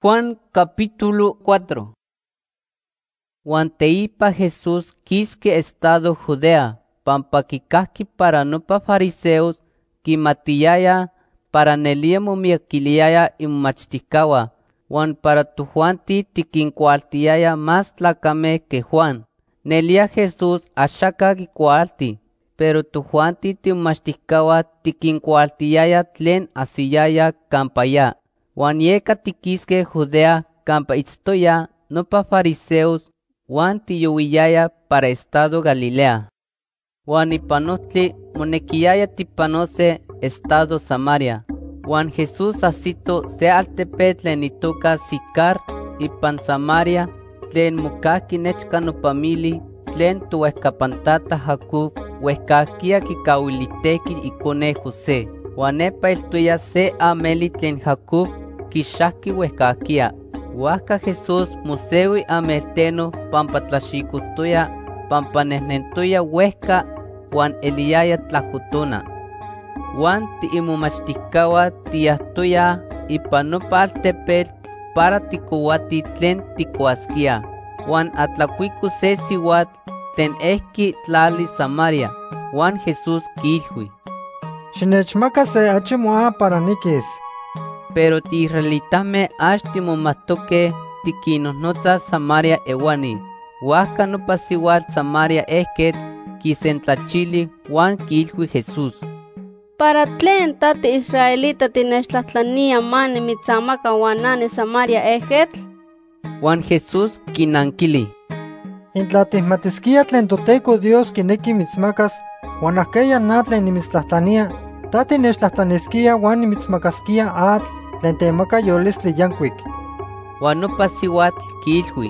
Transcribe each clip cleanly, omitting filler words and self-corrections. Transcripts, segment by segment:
Juan capítulo 4. Juan teipa Jesús quisque estado Judea, pampa kikahki para nopa fariseos, kimatiyaya para nelia momiakiliaya inmachtikkawa, Juan para tu Juanti tikinkualtiyaya más tlacame que Juan. Nelia Jesús ashaka kikualti, pero tu Juanti tiumachtikkawa tikinkualtiyaya tlen asiyaya kampaya. Juan yeka tikiske Judea kampa itztoya nopa fariseos, Juan tiyowiyaya para estado Galilea. Juan ipanotli monekiyaya tipanose estado Samaria. Juan Jesús asito se altepetl tlen itoka Sicar ipan Samaria, tlen mokahki nechka nopamili, tlen tuwehkapantata Jacob wehkahkia kikawiliteki ikone José. Juan nepa iltuya se ameli tlen Jacob kixahki wehkahkia. Huajka Jesús mosewi amelteno pampa tlaxikutoya, pampa nehnentoya wehka Juan eliyaya tlakutona. Juan tiimomachtikkawa tiyahtoya ipan nopa altepetl para tikowati tlen tikuaskia. Juan atlakuiku se siuatl tlen ehki tlali Samaria. Juan Jesús kilhui: Xinechmaka se achimoa para nikis. Pero ti israelitame ashtimomatoke tikinohnotza Samaria ewani. Huajka nopa siuatl Samaria ehket kisentlachili Juan kilhui Jesús: Para tlen tati israelita tinextlatlania mani mitzamaka wanani Samaria ehket. Juan Jesús kinankili: Intlatihmatiskia tlen Toteco Dios kineki mitzmakas, huan ahkeya na tlen nimitztlatlania, tati nechtlatlaniskia huan nimitzmakaskia atl tlen temaka yolistli yankuik. Juan nopa siuatl kilhui: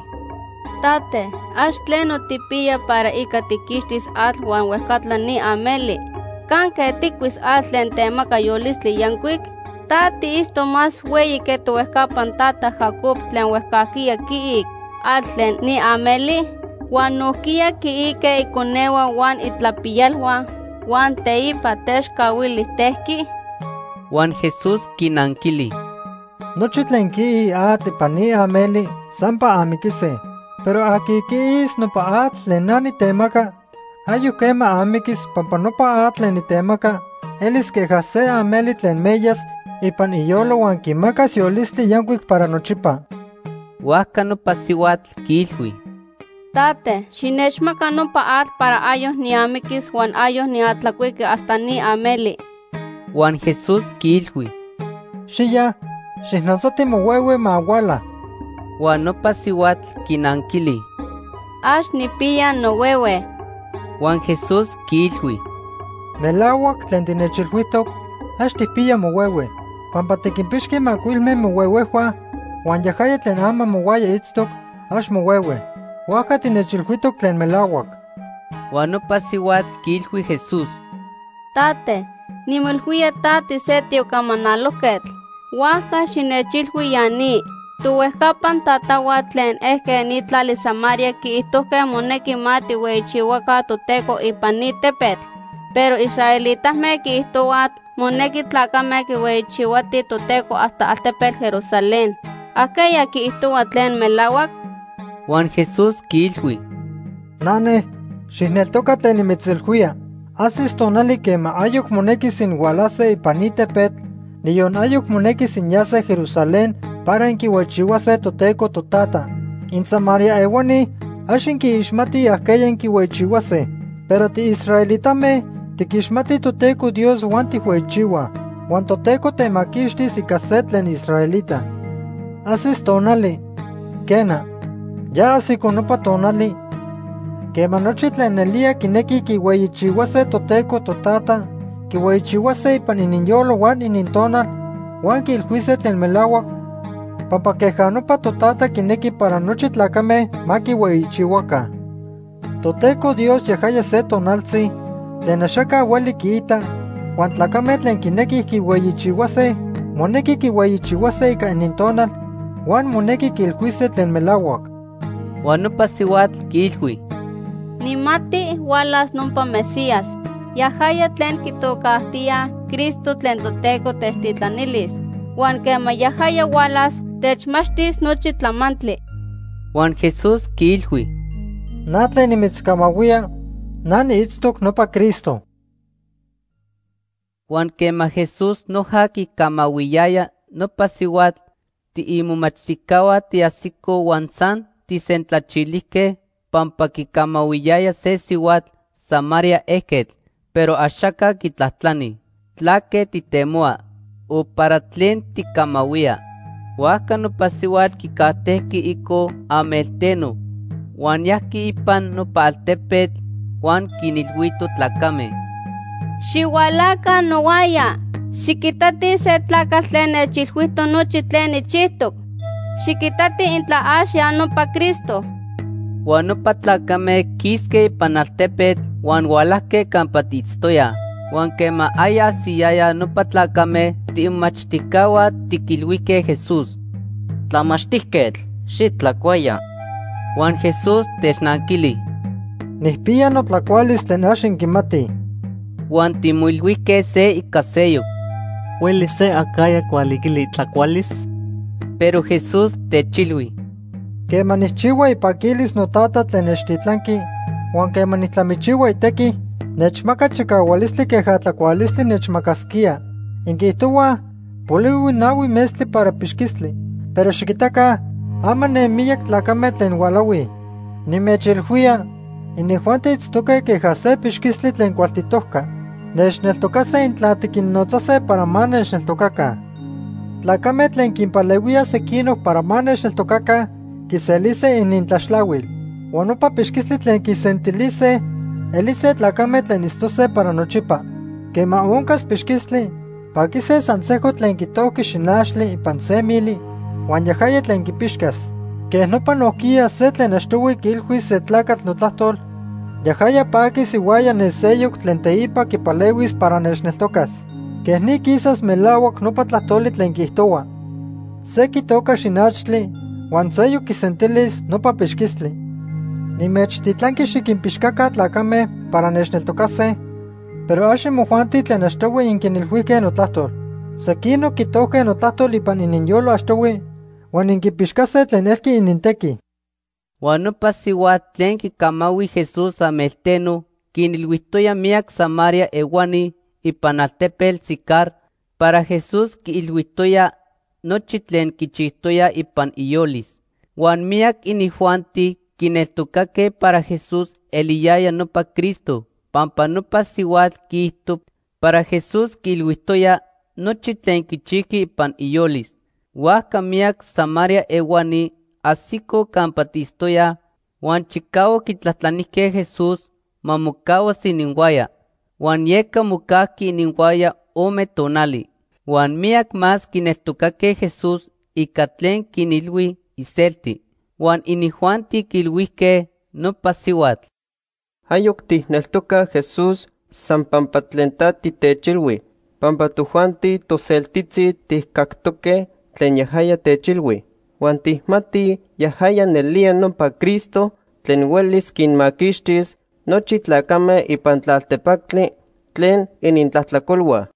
Tate, ax tlen otipiya para ika tikixtis atl huan wehkatlani ameli. Kanke tikuis atl tlen temaka yolistli yankuik. Tati isto más weyi que tu wehkapan tata Jacob tlen wehkakia kiik atl tlen ni ameli. Juan nohkia kiike ikonewa huan itlapiyalwa, Juan teipa texkawilitehki. Juan Jesús kinankili: Nochi tlen kii atl ipan ni ameli sampa amikise, pero aki kiis nopa atl tlen na nitemaka, ayu kema amikis pampa nopa atl tlen nitemaka elis keja se ameli tlen meyas ipan iyolo huan kimakas yolistli yankuik para nochipa. Huajka nopa siuatl kilhui: Tate, xinechmaka nopa atl para ayoh ni amikis huan ayoh ni atlakuiki hasta ni ameli. Juan Jesús kilhui: Xiya, xihnotzoti mowewe mawala. Juan nopa siuatl kinankili: Ax nipiya nowewe. Juan Jesús kilhui: Melauak tlen tinechilhuitok, ax tipiya mowewe, pampa tikinpixki makuilme mowewehua, huan yahaya tlen ama mowaya itztok, ax mowewe. Huajka tinechilhuitok tlen melauak. Juan nopa siuatl kilhui Jesús: Tate, nimolhuia tati se tiokamanaloketl. Huajka xinechilhui yani. Tuwehkapan tatawa tlen ehke ni tlali Samaria kiihtohke moneki mati weichiwaka Toteco ipan ni tepetl. Pero israelitahme kiihtowa moneki tlakame kiweichiwati Toteco hasta altepetl Jerusalén. Akeya kiihtowa tlen melawak. Juan Jesús kilhui: Nane, xineltoka tlen nimitzilhuia. Asis tonali kema ayuk moneki sin walase ipan ni tepetl, niyon ayuk moneki sin yase Jerusalén para inkiweichiwase Toteco totata. In Samaria ewani, ax inkiixmati ahkeya inkiweichiwase, pero ti israelitame tikixmati Toteco Dios huan tiweichiwa, huan Toteco temakixtis ika se tlen israelita. Asis tonali, kena, ya asiko nopa tonali, kema nochi tlen nelia kineki kiweichiwase Toteco totata, kiweichiwase ipan ininyolo huan inintonal, huan kilhuise tlen melawak, pampa keja nopa totata kineki para nochi tlakame makiweichiwaka. Toteco Dios yahaya se tonaltzi, tlen axaka ueli kiita, huan tlakame tlen kineki kiweichiwase, moneki kiweichiwase ika inintonal, huan moneki kilhuise tlen melawak. Juan nopa siuatl kilhui: Nimati walas nompa Mesías, yahaya tlen kitokahtia Cristo tlen Toteco textitlanilis. Huan kema yahaya walas techmachtis nochi tlamantli. Juan Jesús quilhui. Natle nimitzkamauia, nani itztok nopa Cristo. Juan quema Jesús noja kikamauiyaya nopa siuatl tiimomachtikahua tiasiko Juan san tisentlachilihke pampa kikamauiyaya se siuatl Samaria eketl, pero axaka kitlahtlani, tlake titemoa, o para tlen tikamauia. Huajka nopa siuatl kikahtehki iko amelteno, Juan yahki ipan nopa altepetl, Juan kinilhuito tlakame. Xiualaka nowaya, xikitati se tlakatl tlen nechilhuito nochi tlen nichihtok. Xikitati intla axia nopa Cristo. Juan nopa tlakame kiske ipan altepetl, Juan hualahke kampa tiitztoya. Juan kema aya siyaya nopa tlakame tiimachtikahua tikilhuike Jesús. Tlamachtihketl, xitlakuaya. Juan Jesús technankili. Nihpia notlakualis tlen axin kimati. Juan timoilhuike se ikaseyok. Hueli se akaya kualikili tlakualis. Pero Jesús techilhui. Kema nihchiua ipakilis notata tlen nechtitlanki, huan kema nihtlamichiua iteki, nechmaka chikaualistli keja tlakualistli nechmakaskia. Inkihtoua, poliui naui mestli para pixkistli. Pero xikitaka, ama nemiyak tlakame tlen hualaui. Nimechilhuia, inijuante itztoke keja se pixkistli tlen kualtitohka. Nechneltokase intla tikinnotzase para ma nechneltokaka. Tlakame tlen kinpaleuia sekinok para ma nechneltokaka, kiselise inintlaxtlauil. Huan nopa pixkistli tlen kisentilise, elise tlakame tlen istose para nochipa. Kema onkas pixkistli, pakise sansejo tlen kitohki xinaxtli ipan se mili, huan yahaya tlen kipixkas. Keh nopa nohkia se tlen axtoui kilhui se tlakatl notlahtol, yahaya pakis iuaya neseyok tlen teipa kipaleuis para nechneltokas. Keh ni kisas melauak nopa tlahtoli tlen kihtoua. Se kitoka xinachtli, huan seyok kisentilis nopa pixkistli. Nimechtitlanki xikinpixkaka tlakame para nechneltokase, pero axin mojuanti tlen axtoui inkinilhuike notlahtol. Sekinok kitohke notlahtol ipan ininyolo axtoui, huan inkipixkase tlen elki ininteki. Juan nopa siuatl tlen kikamaui Jesús amelteno, kinilhuitoya miak Samaria ewani ipan altepetl Sicar, para Jesús kiilhuitoya nochi tlen kichihtoya ipan iyolis. Juan miak inijuanti kineltokake para Jesús eliyaya nopa Cristo, pampa nopa siuatl kihto para Jesús kiilhuitoya nochi tlen kichihki ipan iyolis. Huajka miak Samaria ewani asiko kampa tistoya, huan chikauak kitlahtlanihke Jesús ma mokawas ininhuaya, huan yeka mokahki ininhuaya ome tonali. Huan miak mas kineltokake Jesús ika tlen kinilhui iselti, huan inijuanti kilhuihke nopa siuatl. Ayok tihneltoka Jesús san pampa tlen ta titechilhui, pampa tujuanti toseltitzi tihkaktoke tlen yahaya techilhui, huan tihmati yahaya nelia nopa Cristo tlen huelis kinmakixtis nochi tlakame ipan tlaltepaktli tlen inintlahtlakolua.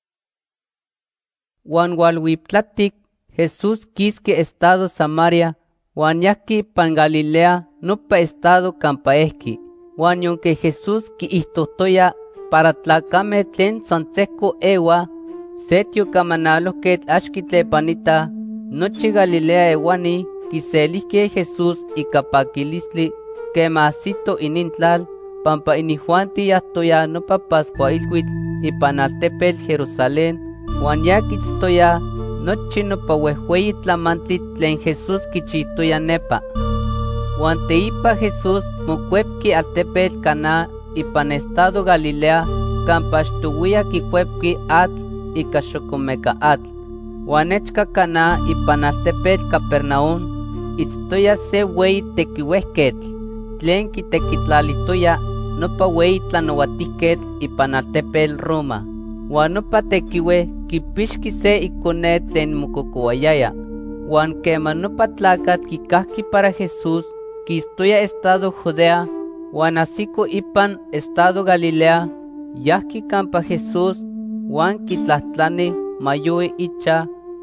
Huan hualhuiptlatik Jesús kiske estado Samaria, huan yahki ipan Galilea nopa estado kampa ehki. Huan yonke Jesús kiihtohtoya para tlakame tlen sansehko ewa, se tiokamanalohketl axki tlepanita, nochi Galilea ewani kiselihke Jesús ika pakilistli kema asito inintlal, pampa inijuanti yahtoya nopa pascuailhuitl ipan altepetl Jerusalén, huan yakitztoya nochi nopa wehweyi tlamantli tlen Jesús kichihtoya nepa. Huan teipa Jesús mokuepki altepetl Caná ipan estado Galilea, kampa axtowia kikuepki atl ika xokomeka atl. Huan echka Caná ipan altepetl Capernaum itztoya se weyi tekiuehketl, tlen kitekitlalihtoya nopa weyi tlanauatihketl ipan altepetl Roma. Huan nopa tekiue kipixki se ikone tlen mokokowayaya. Huan kema nopa tlakat kikahki para Jesús, kistoya estado Judea, huan asiko ipan estado Galilea, yahki kampa Jesús, huan kitlahtlani mayoi icha,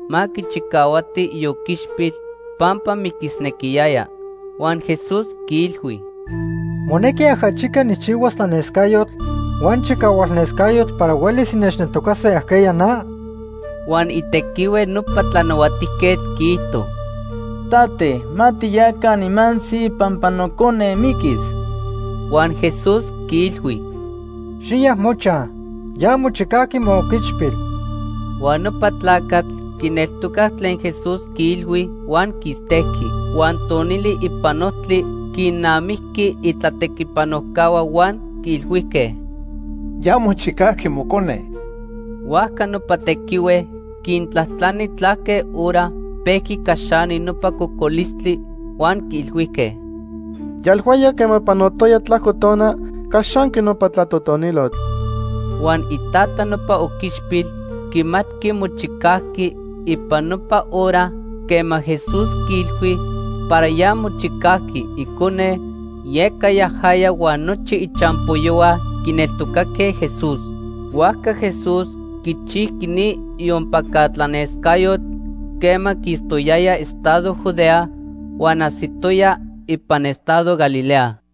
maki chikawati yokishpil pampa mikisnequiyaya. Juan Jesús kilhui: Moneki ajachica nichiwas tlanescayot, Juan chikawalnescayot para huelis inechneltocase aquella na. Juan itequiwe nupa tlanauatiquet quito: Tate, mati yaka nimansi pampanocone mikis. Juan Jesús kilhui: Xiyah mocha, ya mochikaki mookichpil. Juan nupa tlacatl kineltocah tlen Jesús kilhui Juan kisteki. Juan tonili ipanotli kinamihki itlatekipanojkawa Juan kilhuike: Ya mochikaki mokone. Huajka nupa tekiwe kintlahtlani tlake ura peki kaxani nupa kokolistli Juan kilhuike: Yalhuaya que me panotoya tlajotona, kashanki no patlatotonilot. Juan itata nupa okishpil kimatki mochikaki ipan nupa ora kema Jesús kilhui para ya mochikaki ikone yeka yahaya Juan nochi ichampoyoa kineltokake Jesús. Huajka Jesús kichihkini ionpakatlaneskayot kema kistoyaya estado Judea Juan asitoya ipan estado Galilea.